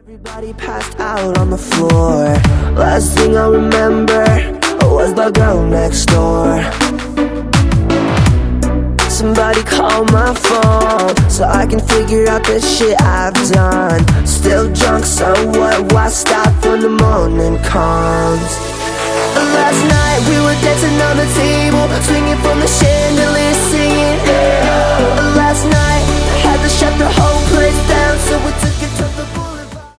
Everybody passed out on the floor. Last thing I remember was the girl next door. Somebody call my phone so I can figure out the shit I've done. Still drunk, so what? Why stop when the morning comes? Last night we were dancing on the table, swinging for